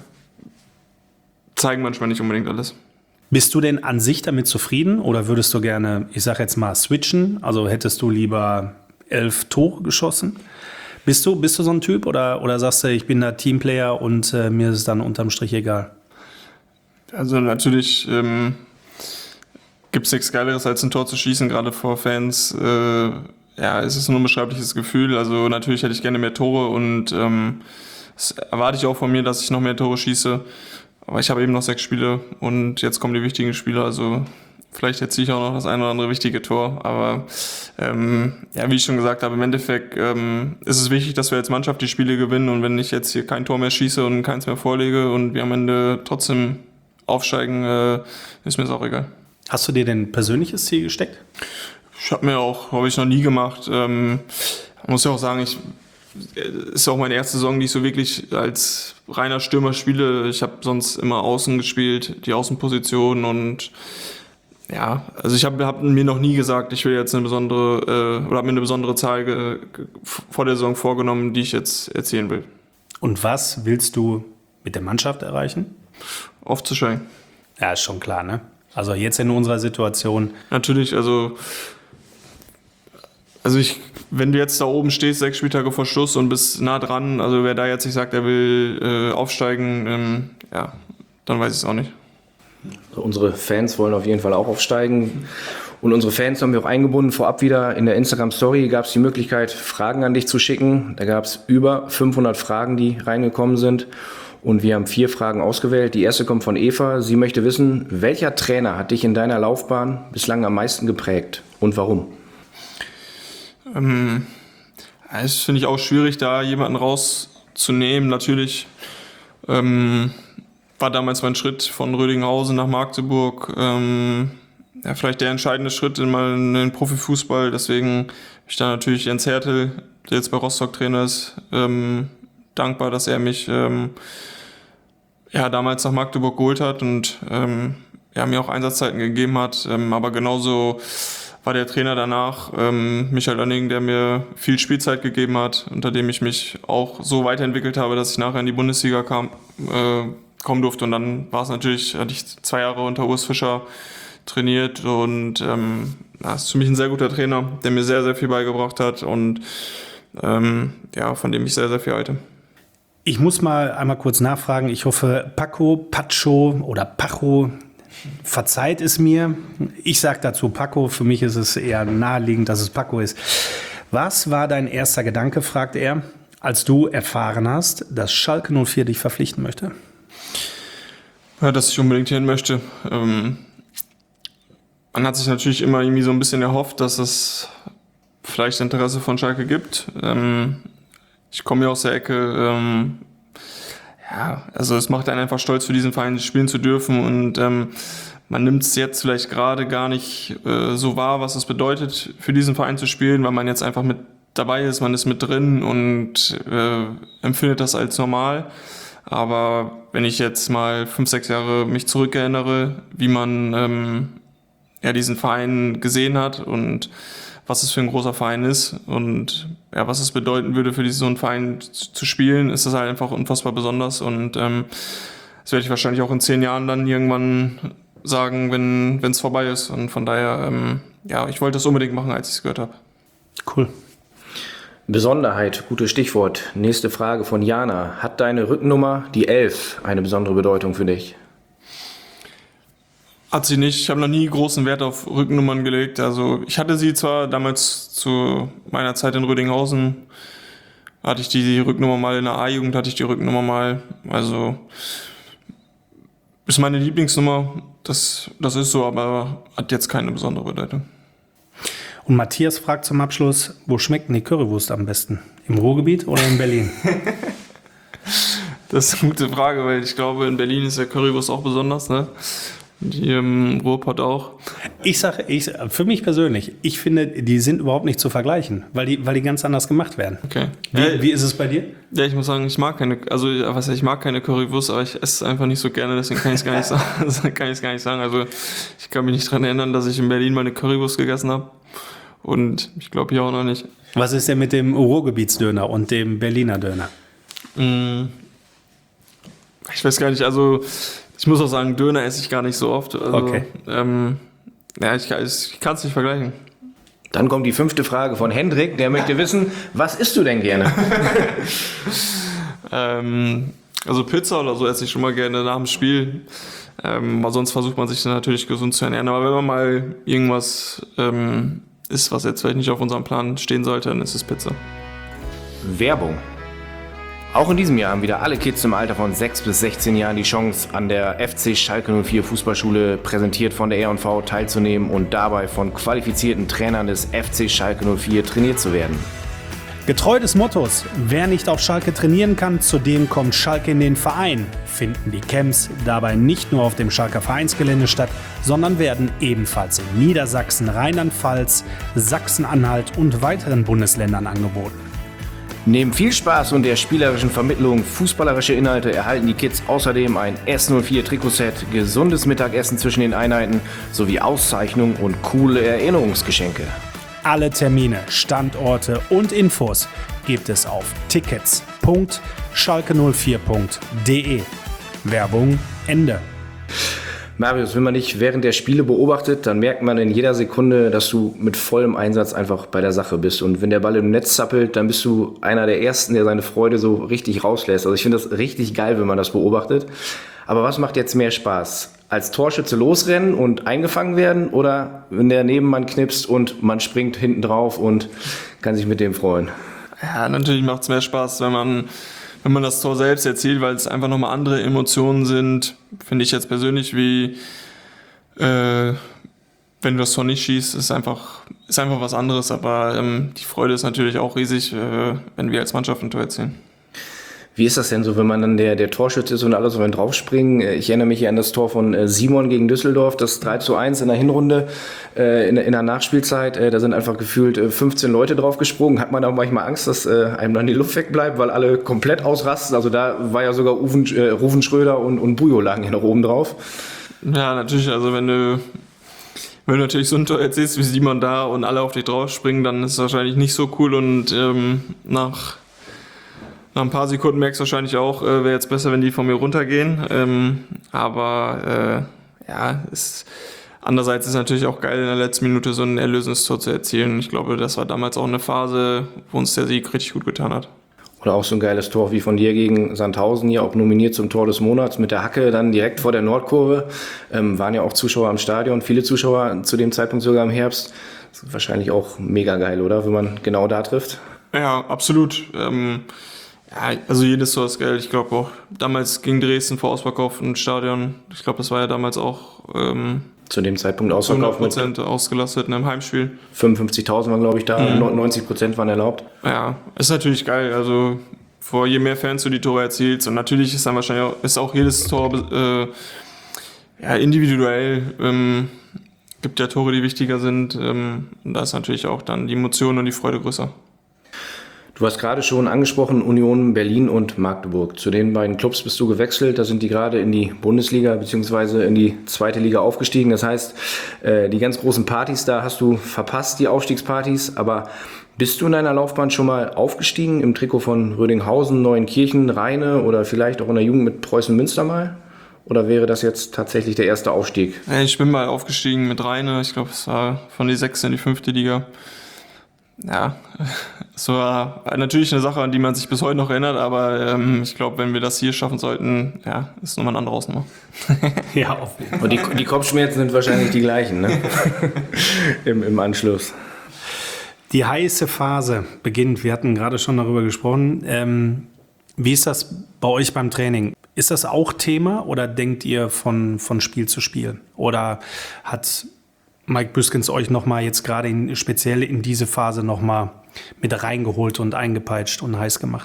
zeigen manchmal nicht unbedingt alles. Bist du denn an sich damit zufrieden oder würdest du gerne, ich sag jetzt mal, switchen? Also hättest du lieber elf Tore geschossen? Bist du, bist du so ein Typ oder, oder sagst du, ich bin da Teamplayer und äh, mir ist es dann unterm Strich egal? Also natürlich ähm, gibt es nichts Geileres, als ein Tor zu schießen, gerade vor Fans. Äh, ja, es ist ein unbeschreibliches Gefühl. Also natürlich hätte ich gerne mehr Tore und ähm, das erwarte ich auch von mir, dass ich noch mehr Tore schieße. Aber ich habe eben noch sechs Spiele und jetzt kommen die wichtigen Spiele. Also vielleicht erziele ich auch noch das eine oder andere wichtige Tor. Aber ähm, ja, wie ich schon gesagt habe, im Endeffekt ähm, ist es wichtig, dass wir als Mannschaft die Spiele gewinnen. Und wenn ich jetzt hier kein Tor mehr schieße und keins mehr vorlege und wir am Ende trotzdem aufsteigen, äh, ist mir das auch egal. Hast du dir denn ein persönliches Ziel gesteckt? Ich habe mir auch, habe ich noch nie gemacht. Ähm, muss ja auch sagen, ich ist auch meine erste Saison, die ich so wirklich als reiner Stürmer spiele. Ich habe sonst immer außen gespielt, die Außenposition und ja, also ich habe hab mir noch nie gesagt, ich will jetzt eine besondere äh, oder habe mir eine besondere Zahl ge, ge, vor der Saison vorgenommen, die ich jetzt erzielen will. Und was willst du mit der Mannschaft erreichen? Aufzusteigen. Ja, ist schon klar, ne? Also jetzt in unserer Situation. Natürlich, also also ich, wenn du jetzt da oben stehst, sechs Spieltage vor Schluss und bist nah dran, also wer da jetzt nicht sagt, er will äh, aufsteigen, ähm, ja, dann weiß ich es auch nicht. Also unsere Fans wollen auf jeden Fall auch aufsteigen. Und unsere Fans haben wir auch eingebunden. Vorab wieder in der Instagram-Story gab es die Möglichkeit, Fragen an dich zu schicken. Da gab es über fünfhundert Fragen, die reingekommen sind. Und wir haben vier Fragen ausgewählt. Die erste kommt von Eva. Sie möchte wissen, welcher Trainer hat dich in deiner Laufbahn bislang am meisten geprägt und warum? Ähm, das finde ich auch schwierig, da jemanden rauszunehmen. Natürlich ähm, war damals mein Schritt von Rödinghausen nach Magdeburg ähm, ja, vielleicht der entscheidende Schritt in meinen Profifußball. Deswegen bin ich da natürlich Jens Hertel, der jetzt bei Rostock Trainer ist, ähm, dankbar, dass er mich ähm, ja, damals nach Magdeburg geholt hat und ähm, ja, mir auch Einsatzzeiten gegeben hat. Ähm, aber genauso war der Trainer danach, ähm, Michael Oenning, der mir viel Spielzeit gegeben hat, unter dem ich mich auch so weiterentwickelt habe, dass ich nachher in die Bundesliga kam, äh, kommen durfte. Und dann war es natürlich, hatte ich zwei Jahre unter Urs Fischer trainiert und ähm, das ist für mich ein sehr guter Trainer, der mir sehr, sehr viel beigebracht hat und ähm, ja, von dem ich sehr, sehr viel halte. Ich muss mal einmal kurz nachfragen. Ich hoffe, Paco, Pacho oder Pacho, verzeiht es mir. Ich sage dazu Paco, für mich ist es eher naheliegend, dass es Paco ist. Was war dein erster Gedanke, fragt er, als du erfahren hast, dass Schalke null vier dich verpflichten möchte? Ja, dass ich unbedingt hin möchte. Ähm, man hat sich natürlich immer irgendwie so ein bisschen erhofft, dass es vielleicht Interesse von Schalke gibt. Ähm, ich komme ja aus der Ecke. Ähm, ja, also es macht einen einfach stolz, für diesen Verein spielen zu dürfen und ähm, man nimmt es jetzt vielleicht gerade gar nicht äh, so wahr, was es bedeutet, für diesen Verein zu spielen, weil man jetzt einfach mit dabei ist, man ist mit drin und äh, empfindet das als normal. Aber wenn ich jetzt mal fünf, sechs Jahre mich zurückerinnere, wie man ähm, ja, diesen Verein gesehen hat und was es für ein großer Verein ist und ja, was es bedeuten würde, für diesen so einen Verein zu spielen, ist das halt einfach unfassbar besonders. Und ähm, das werde ich wahrscheinlich auch in zehn Jahren dann irgendwann sagen, wenn es vorbei ist. Und von daher, ähm, ja, ich wollte das unbedingt machen, als ich es gehört habe. Cool. Besonderheit, gutes Stichwort. Nächste Frage von Jana. Hat deine Rückennummer, die elf, eine besondere Bedeutung für dich? Hat sie nicht. Ich habe noch nie großen Wert auf Rückennummern gelegt. Also ich hatte sie zwar damals zu meiner Zeit in Rödinghausen, hatte ich die Rückennummer mal in der A-Jugend, hatte ich die Rückennummer mal. Also ist meine Lieblingsnummer, das, das ist so, aber hat jetzt keine besondere Bedeutung. Und Matthias fragt zum Abschluss, wo schmeckt denn die Currywurst am besten? Im Ruhrgebiet oder in Berlin? Das ist eine gute Frage, weil ich glaube, in Berlin ist der Currywurst auch besonders, ne? Die im Ruhrpott auch. Ich sage, ich, für mich persönlich, ich finde, die sind überhaupt nicht zu vergleichen, weil die, weil die ganz anders gemacht werden. Okay. Wie, Äh, wie ist es bei dir? Ja, ich muss sagen, ich mag keine, also was ich mag keine Currywurst, aber ich esse es einfach nicht so gerne, deswegen kann ich es gar nicht sagen. kann ich es gar nicht sagen. Also ich kann mich nicht daran erinnern, dass ich in Berlin mal eine Currywurst gegessen habe. Und ich glaube hier auch noch nicht. Was ist denn mit dem Ruhrgebietsdöner und dem Berliner Döner? Ich weiß gar nicht, also ich muss auch sagen, Döner esse ich gar nicht so oft. Also, Okay. Ähm, ja, ich, ich kann es nicht vergleichen. Dann kommt die fünfte Frage von Hendrik, der möchte wissen, was isst du denn gerne? ähm, also Pizza oder so esse ich schon mal gerne nach dem Spiel. Ähm, aber sonst versucht man sich dann natürlich gesund zu ernähren. Aber wenn man mal irgendwas ähm, isst, was jetzt vielleicht nicht auf unserem Plan stehen sollte, dann ist es Pizza. Werbung. Auch in diesem Jahr haben wieder alle Kids im Alter von sechs bis sechzehn Jahren die Chance, an der F C Schalke null vier Fußballschule, präsentiert von der R und V, teilzunehmen und dabei von qualifizierten Trainern des F C Schalke null vier trainiert zu werden. Getreu des Mottos, wer nicht auf Schalke trainieren kann, zu dem kommt Schalke in den Verein, finden die Camps dabei nicht nur auf dem Schalker Vereinsgelände statt, sondern werden ebenfalls in Niedersachsen, Rheinland-Pfalz, Sachsen-Anhalt und weiteren Bundesländern angeboten. Neben viel Spaß und der spielerischen Vermittlung fußballerischer Inhalte erhalten die Kids außerdem ein S null vier Trikotset, gesundes Mittagessen zwischen den Einheiten sowie Auszeichnungen und coole Erinnerungsgeschenke. Alle Termine, Standorte und Infos gibt es auf tickets punkt schalke null vier punkt de. Werbung Ende. Marius, wenn man dich während der Spiele beobachtet, dann merkt man in jeder Sekunde, dass du mit vollem Einsatz einfach bei der Sache bist. Und wenn der Ball im Netz zappelt, dann bist du einer der Ersten, der seine Freude so richtig rauslässt. Also ich finde das richtig geil, wenn man das beobachtet. Aber was macht jetzt mehr Spaß? Als Torschütze losrennen und eingefangen werden oder wenn der Nebenmann knipst und man springt hinten drauf und kann sich mit dem freuen? Ja, natürlich macht es mehr Spaß, wenn man, wenn man das Tor selbst erzielt, weil es einfach nochmal andere Emotionen sind, finde ich jetzt persönlich, wie äh, wenn du das Tor nicht schießt, ist einfach, ist einfach was anderes. Aber ähm, die Freude ist natürlich auch riesig, äh, wenn wir als Mannschaft ein Tor erzielen. Wie ist das denn so, wenn man dann der, der Torschütze ist und alle so wenn draufspringen? Ich erinnere mich hier an das Tor von Simon gegen Düsseldorf, das drei zu eins in der Hinrunde, äh, in, in der Nachspielzeit. Äh, da sind einfach gefühlt äh, fünfzehn Leute draufgesprungen. Hat man auch manchmal Angst, dass äh, einem dann die Luft wegbleibt, weil alle komplett ausrasten? Also da war ja sogar Uven, äh, Ruven Schröder und, und Bujo lagen ja noch oben drauf. Ja, natürlich. Also wenn du, wenn du natürlich so ein Tor erzielst wie Simon da und alle auf dich draufspringen, dann ist es wahrscheinlich nicht so cool. Und ähm, nach... Nach ein paar Sekunden merkst du wahrscheinlich auch, äh, wäre jetzt besser, wenn die von mir runtergehen. Ähm, aber äh, ja, ist, andererseits ist es natürlich auch geil, in der letzten Minute so ein erlösendes Tor zu erzielen. Ich glaube, das war damals auch eine Phase, wo uns der Sieg richtig gut getan hat. Oder auch so ein geiles Tor wie von dir gegen Sandhausen hier, auch nominiert zum Tor des Monats mit der Hacke dann direkt vor der Nordkurve. Ähm, waren ja auch Zuschauer am Stadion, viele Zuschauer zu dem Zeitpunkt sogar im Herbst. Das ist wahrscheinlich auch mega geil, oder? Wenn man genau da trifft. Ja, absolut. Ähm, ja, also jedes Tor ist geil. Ich glaube auch damals gegen Dresden vor Ausverkauf im Stadion. Ich glaube, das war ja damals auch ähm, zu dem Zeitpunkt hundert Ausverkauf mit Prozent ausgelastet in einem Heimspiel. fünfundfünfzigtausend waren, glaube ich, da. Mhm. neunzig Prozent waren erlaubt. Ja, ist natürlich geil. Also vor je mehr Fans du die Tore erzielst und natürlich ist dann wahrscheinlich auch, ist auch jedes Tor äh, ja, individuell. Ähm, gibt ja Tore, die wichtiger sind. Ähm, und da ist natürlich auch dann die Emotion und die Freude größer. Du hast gerade schon angesprochen, Union Berlin und Magdeburg. Zu den beiden Clubs bist du gewechselt. Da sind die gerade in die Bundesliga bzw. in die zweite Liga aufgestiegen. Das heißt, die ganz großen Partys da hast du verpasst, die Aufstiegspartys. Aber bist du in deiner Laufbahn schon mal aufgestiegen im Trikot von Rödinghausen, Neuenkirchen, Rheine oder vielleicht auch in der Jugend mit Preußen Münster mal? Oder wäre das jetzt tatsächlich der erste Aufstieg? Ich bin mal aufgestiegen mit Rheine. Ich glaube, es war von die sechste in die fünfte Liga. Ja, es war natürlich eine Sache, an die man sich bis heute noch erinnert, aber ähm, ich glaube, wenn wir das hier schaffen sollten, ja, ist nochmal ein anderer Hausnummer. Ja, auf jeden Fall. Und die, die Kopfschmerzen sind wahrscheinlich die gleichen, ne? Im, Im Anschluss. Die heiße Phase beginnt. Wir hatten gerade schon darüber gesprochen. Ähm, wie ist das bei euch beim Training? Ist das auch Thema oder denkt ihr von, von Spiel zu Spiel? Oder hat Mike Büskens euch nochmal jetzt gerade in, speziell in diese Phase nochmal mit reingeholt und eingepeitscht und heiß gemacht?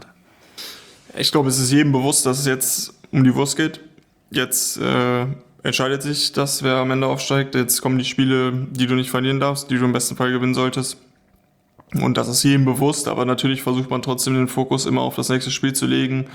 Ich glaube, es ist jedem bewusst, dass es jetzt um die Wurst geht. Jetzt äh, entscheidet sich das, wer am Ende aufsteigt. Jetzt kommen die Spiele, die du nicht verlieren darfst, die du im besten Fall gewinnen solltest. Und das ist jedem bewusst, aber natürlich versucht man trotzdem den Fokus immer auf das nächste Spiel zu legen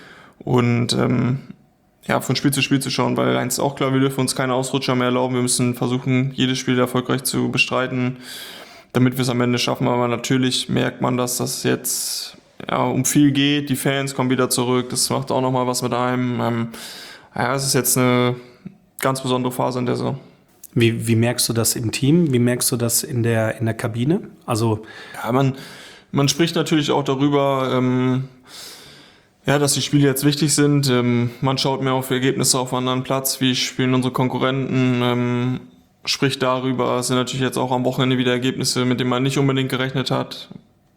und ähm, ja, von Spiel zu Spiel zu schauen, weil eins ist auch klar, wir dürfen uns keine Ausrutscher mehr erlauben. Wir müssen versuchen, jedes Spiel erfolgreich zu bestreiten, damit wir es am Ende schaffen. Aber natürlich merkt man, dass das jetzt ja, um viel geht. Die Fans kommen wieder zurück. Das macht auch nochmal was mit einem. Ähm, ja, es ist jetzt eine ganz besondere Phase in der Saison. Wie, wie merkst du das im Team? Wie merkst du das in der, in der Kabine? Also ja, man, man spricht natürlich auch darüber, ähm, ja, dass die Spiele jetzt wichtig sind. Ähm, man schaut mehr auf Ergebnisse auf einem anderen Platz, wie spielen unsere Konkurrenten, ähm, spricht darüber. Es sind natürlich jetzt auch am Wochenende wieder Ergebnisse, mit denen man nicht unbedingt gerechnet hat.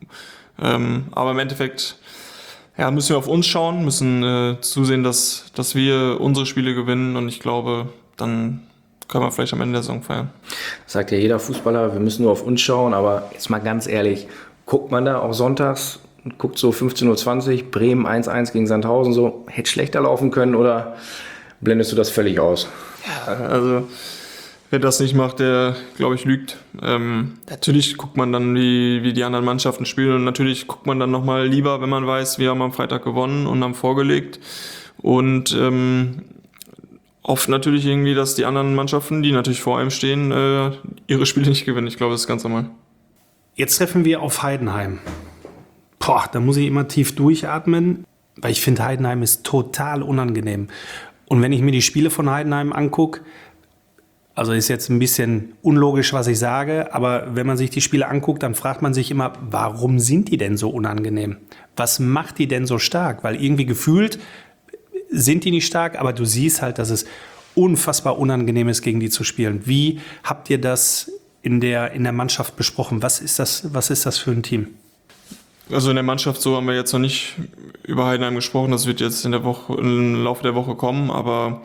Ähm, aber im Endeffekt ja, müssen wir auf uns schauen, müssen äh, zusehen, dass, dass wir unsere Spiele gewinnen und ich glaube, dann können wir vielleicht am Ende der Saison feiern. Das sagt ja jeder Fußballer, wir müssen nur auf uns schauen, aber jetzt mal ganz ehrlich, guckt man da auch sonntags und guckt so fünfzehn Uhr zwanzig, Bremen eins eins gegen Sandhausen, so hätte schlechter laufen können oder blendest du das völlig aus? Ja, also wer das nicht macht, der, glaube ich, lügt. Ähm, natürlich guckt man dann, wie, wie die anderen Mannschaften spielen und natürlich guckt man dann nochmal lieber, wenn man weiß, wir haben am Freitag gewonnen und haben vorgelegt und ähm, oft natürlich irgendwie, dass die anderen Mannschaften, die natürlich vor einem stehen, äh, ihre Spiele nicht gewinnen. Ich glaube, das ist ganz normal. jetzt treffen wir auf Heidenheim. Boah, da muss ich immer tief durchatmen, weil ich finde, Heidenheim ist total unangenehm. Und wenn ich mir die Spiele von Heidenheim angucke, also ist jetzt ein bisschen unlogisch, was ich sage, aber wenn man sich die Spiele anguckt, dann fragt man sich immer, warum sind die denn so unangenehm? Was macht die denn so stark? Weil irgendwie gefühlt sind die nicht stark, aber du siehst halt, dass es unfassbar unangenehm ist, gegen die zu spielen. Wie habt ihr das in der, in der Mannschaft besprochen? Was ist das, was ist das für ein Team? Also in der Mannschaft so haben wir jetzt noch nicht über Heidenheim gesprochen. Das wird jetzt in der Woche, im Laufe der Woche kommen. Aber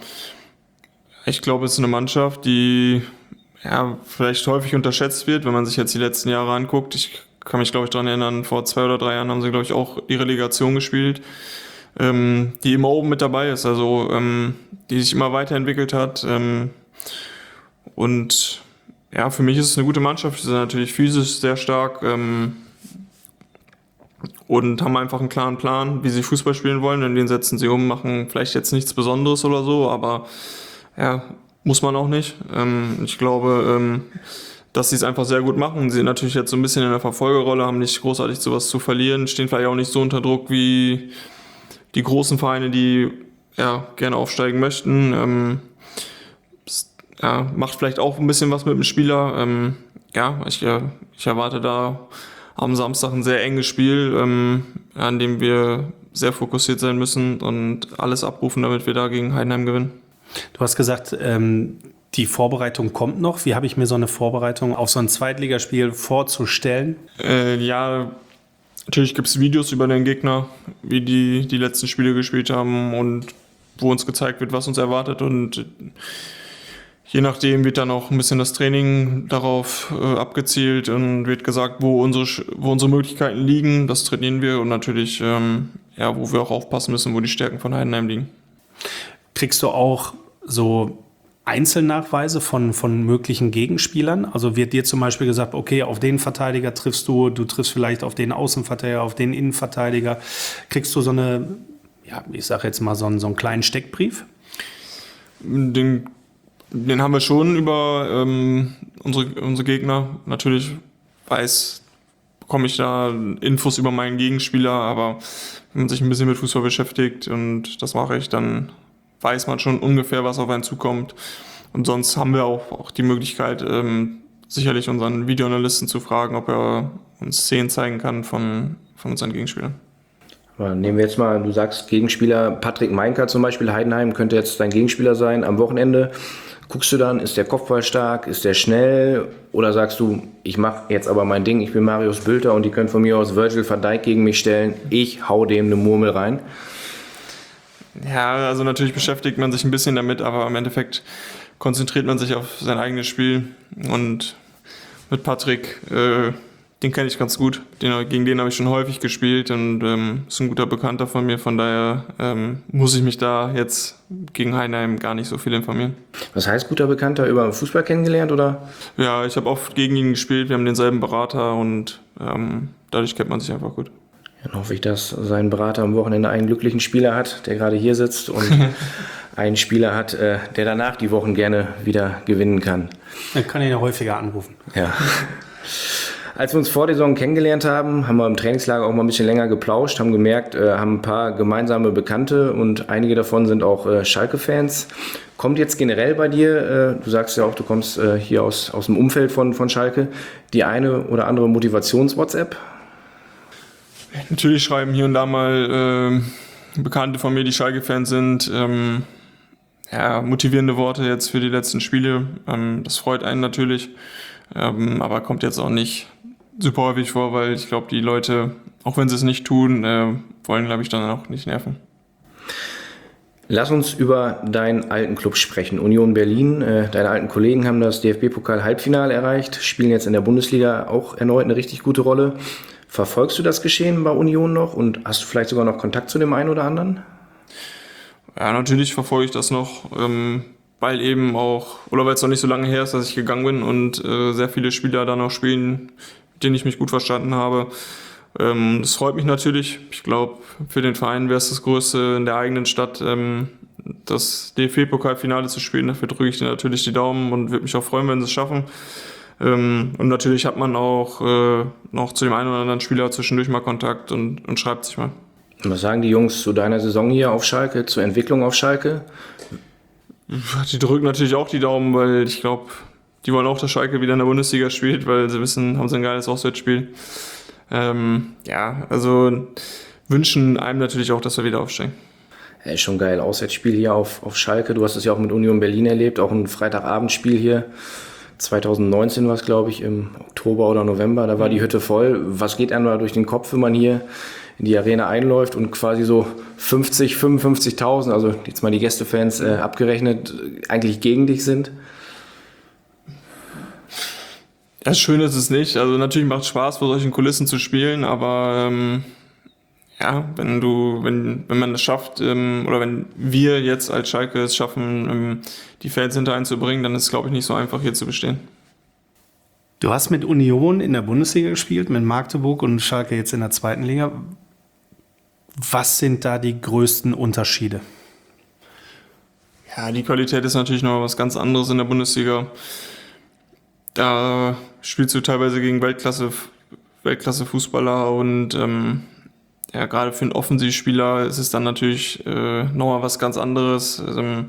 ich glaube, es ist eine Mannschaft, die ja, vielleicht häufig unterschätzt wird, wenn man sich jetzt die letzten Jahre anguckt. Ich kann mich, glaube ich, daran erinnern, vor zwei oder drei Jahren haben sie, glaube ich, auch die Relegation gespielt, ähm, die immer oben mit dabei ist. Also ähm, die sich immer weiterentwickelt hat. Ähm, und ja, für mich ist es eine gute Mannschaft. Sie sind natürlich physisch sehr stark. Ähm, und haben einfach einen klaren Plan, wie sie Fußball spielen wollen, und den setzen sie um, machen vielleicht jetzt nichts Besonderes oder so, aber ja, muss man auch nicht. Ähm, ich glaube, ähm, dass sie es einfach sehr gut machen. Sie sind natürlich jetzt so ein bisschen in der Verfolgerrolle, haben nicht großartig sowas zu verlieren, stehen vielleicht auch nicht so unter Druck wie die großen Vereine, die ja gerne aufsteigen möchten. Ähm, ja, macht vielleicht auch ein bisschen was mit dem Spieler. Ähm, ja, ich, ich erwarte da am Samstag ein sehr enges Spiel, ähm, an dem wir sehr fokussiert sein müssen und alles abrufen, damit wir da gegen Heidenheim gewinnen. Du hast gesagt, ähm, die Vorbereitung kommt noch. Wie habe ich mir so eine Vorbereitung auf so ein Zweitligaspiel vorzustellen? Äh, ja, natürlich gibt es Videos über den Gegner, wie die die letzten Spiele gespielt haben und wo uns gezeigt wird, was uns erwartet. Und je nachdem wird dann auch ein bisschen das Training darauf äh, abgezielt und wird gesagt, wo unsere, wo unsere Möglichkeiten liegen. Das trainieren wir und natürlich, ähm, ja, wo wir auch aufpassen müssen, wo die Stärken von Heidenheim liegen. Kriegst du auch so Einzelnachweise von, von möglichen Gegenspielern? Also wird dir zum Beispiel gesagt, okay, auf den Verteidiger triffst du, du triffst vielleicht auf den Außenverteidiger, auf den Innenverteidiger. Kriegst du so eine, ja, ich sag jetzt mal so einen, so einen kleinen Steckbrief? Den, den haben wir schon über ähm, unsere, unsere Gegner. Natürlich weiß, bekomme ich da Infos über meinen Gegenspieler, aber wenn man sich ein bisschen mit Fußball beschäftigt und das mache ich, dann weiß man schon ungefähr, was auf einen zukommt. Und sonst haben wir auch, auch die Möglichkeit, ähm, sicherlich unseren Videoanalysten zu fragen, ob er uns Szenen zeigen kann von, von unseren Gegenspielern. Aber nehmen wir jetzt mal, du sagst Gegenspieler, Patrick Meinker zum Beispiel, Heidenheim könnte jetzt dein Gegenspieler sein am Wochenende. Guckst du dann, ist der Kopfball stark, ist der schnell oder sagst du, ich mache jetzt aber mein Ding, ich bin Marius Bülter und die können von mir aus Virgil van Dijk gegen mich stellen, ich hau dem eine Murmel rein? Ja, also natürlich beschäftigt man sich ein bisschen damit, aber im Endeffekt konzentriert man sich auf sein eigenes Spiel. Und mit Patrick, äh, den kenne ich ganz gut. Den, gegen den habe ich schon häufig gespielt und ähm, ist ein guter Bekannter von mir. Von daher ähm, muss ich mich da jetzt gegen Heidenheim gar nicht so viel informieren. Was heißt guter Bekannter? Über Fußball kennengelernt, oder? Ja, ich habe oft gegen ihn gespielt. Wir haben denselben Berater und ähm, dadurch kennt man sich einfach gut. Dann hoffe ich, dass sein Berater am Wochenende einen glücklichen Spieler hat, der gerade hier sitzt und einen Spieler hat, äh, der danach die Wochen gerne wieder gewinnen kann. Dann kann ihn ja häufiger anrufen. Ja. Als wir uns vor der Saison kennengelernt haben, haben wir im Trainingslager auch mal ein bisschen länger geplauscht, haben gemerkt, äh, haben ein paar gemeinsame Bekannte und einige davon sind auch äh, Schalke-Fans. Kommt jetzt generell bei dir, äh, du sagst ja auch, du kommst äh, hier aus, aus dem Umfeld von, von Schalke, die eine oder andere Motivations-WhatsApp? Natürlich schreiben hier und da mal äh, Bekannte von mir, die Schalke-Fans sind, ähm, ja, motivierende Worte jetzt für die letzten Spiele. Ähm, das freut einen natürlich, ähm, aber kommt jetzt auch nicht super häufig vor, weil ich glaube, die Leute, auch wenn sie es nicht tun, äh, wollen, glaube ich, dann auch nicht nerven. Lass uns über deinen alten Club sprechen. Union Berlin, äh, deine alten Kollegen haben das D F B-Pokal-Halbfinale erreicht, spielen jetzt in der Bundesliga auch erneut eine richtig gute Rolle. Verfolgst du das Geschehen bei Union noch und hast du vielleicht sogar noch Kontakt zu dem einen oder anderen? Ja, natürlich verfolge ich das noch, ähm, weil eben auch, oder weil es noch nicht so lange her ist, dass ich gegangen bin und äh, sehr viele Spieler da noch spielen, mit denen ich mich gut verstanden habe. Ähm, das freut mich natürlich. Ich glaube, für den Verein wäre es das Größte in der eigenen Stadt, ähm, das D F B-Pokalfinale zu spielen. Dafür drücke ich dir natürlich die Daumen und würde mich auch freuen, wenn sie es schaffen. Ähm, und natürlich hat man auch äh, noch zu dem einen oder anderen Spieler zwischendurch mal Kontakt und, und schreibt sich mal. Und was sagen die Jungs zu deiner Saison hier auf Schalke, zur Entwicklung auf Schalke? Die drücken natürlich auch die Daumen, weil ich glaube, die wollen auch, dass Schalke wieder in der Bundesliga spielt, weil sie wissen, haben sie ein geiles Auswärtsspiel. Ähm, ja, also wünschen einem natürlich auch, dass wir wieder aufsteigen. Ja, ist schon geil, Auswärtsspiel hier auf, auf Schalke. Du hast es ja auch mit Union Berlin erlebt, auch ein Freitagabendspiel hier. zwanzig neunzehn war es, glaube ich, im Oktober oder November, da war die Hütte voll. Was geht einem da durch den Kopf, wenn man hier in die Arena einläuft und quasi so fünfzig, fünfundfünfzigtausend, also jetzt mal die Gästefans äh, abgerechnet, eigentlich gegen dich sind? Ja, schön ist es nicht. Also natürlich macht es Spaß, vor solchen Kulissen zu spielen, aber ähm, ja, wenn du, wenn, wenn man es schafft, ähm, oder wenn wir jetzt als Schalke es schaffen, ähm, die Fans hinter einen zu bringen, dann ist es, glaube ich, nicht so einfach, hier zu bestehen. Du hast mit Union in der Bundesliga gespielt, mit Magdeburg und Schalke jetzt in der zweiten Liga. Was sind da die größten Unterschiede? Ja, die Qualität ist natürlich noch was ganz anderes in der Bundesliga. Da spielst du teilweise gegen Weltklasse, Weltklasse Fußballer und ähm, ja, gerade für einen Offensivspieler ist es dann natürlich äh, nochmal was ganz anderes. Ähm,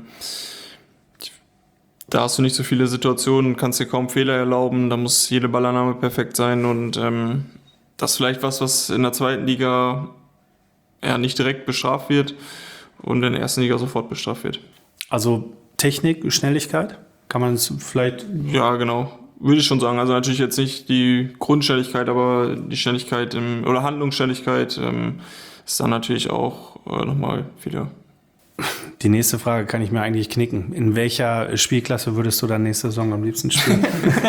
da hast du nicht so viele Situationen, kannst dir kaum Fehler erlauben, da muss jede Ballannahme perfekt sein und ähm, das ist vielleicht was, was in der zweiten Liga ja nicht direkt bestraft wird und in der ersten Liga sofort bestraft wird. Also Technik, Schnelligkeit, kann man es vielleicht... Ja, genau. Würde ich schon sagen. Also natürlich jetzt nicht die Grundschnelligkeit, aber die Schnelligkeit im, oder Handlungsschnelligkeit ähm, ist dann natürlich auch äh, nochmal wieder. Die nächste Frage kann ich mir eigentlich knicken. In welcher Spielklasse würdest du dann nächste Saison am liebsten spielen?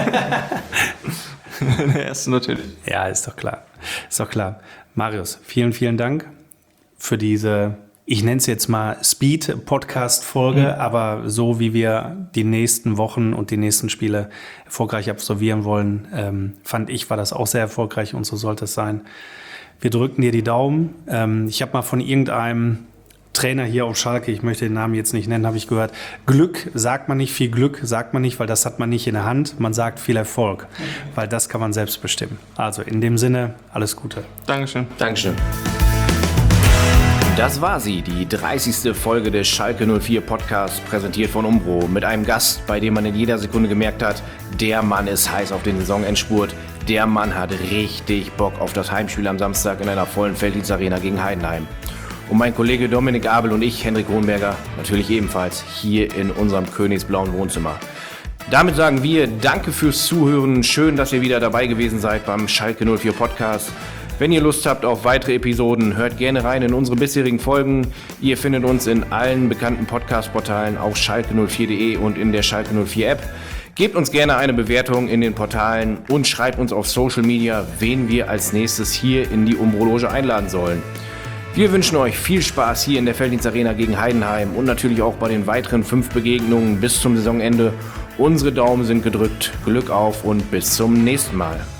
In der ersten natürlich. Ja, ist doch klar. Ist doch klar. Marius, vielen, vielen Dank für diese, ich nenne es jetzt mal Speed-Podcast-Folge, mhm. aber so wie wir die nächsten Wochen und die nächsten Spiele erfolgreich absolvieren wollen, ähm, fand ich, war das auch sehr erfolgreich und so sollte es sein. Wir drücken dir die Daumen. Ähm, ich habe mal von irgendeinem Trainer hier auf Schalke, ich möchte den Namen jetzt nicht nennen, habe ich gehört, Glück sagt man nicht, viel Glück sagt man nicht, weil das hat man nicht in der Hand, man sagt viel Erfolg, weil das kann man selbst bestimmen. Also in dem Sinne, alles Gute. Dankeschön. Dankeschön. Das war sie, die dreißigste Folge des Schalke null vier Podcasts, präsentiert von Umbro, mit einem Gast, bei dem man in jeder Sekunde gemerkt hat, der Mann ist heiß auf den Saisonendspurt, der Mann hat richtig Bock auf das Heimspiel am Samstag in einer vollen Felddienstarena gegen Heidenheim. Und mein Kollege Dominik Abel und ich, Henrik Hohenberger, natürlich ebenfalls hier in unserem königsblauen Wohnzimmer. Damit sagen wir Danke fürs Zuhören, schön, dass ihr wieder dabei gewesen seid beim Schalke null vier Podcast. Wenn ihr Lust habt auf weitere Episoden, hört gerne rein in unsere bisherigen Folgen. Ihr findet uns in allen bekannten Podcast-Portalen auf schalke null vier punkt de und in der Schalke null vier App. Gebt uns gerne eine Bewertung in den Portalen und schreibt uns auf Social Media, wen wir als nächstes hier in die Umbro-Loge einladen sollen. Wir wünschen euch viel Spaß hier in der Felddienstarena gegen Heidenheim und natürlich auch bei den weiteren fünf Begegnungen bis zum Saisonende. Unsere Daumen sind gedrückt, Glück auf und bis zum nächsten Mal.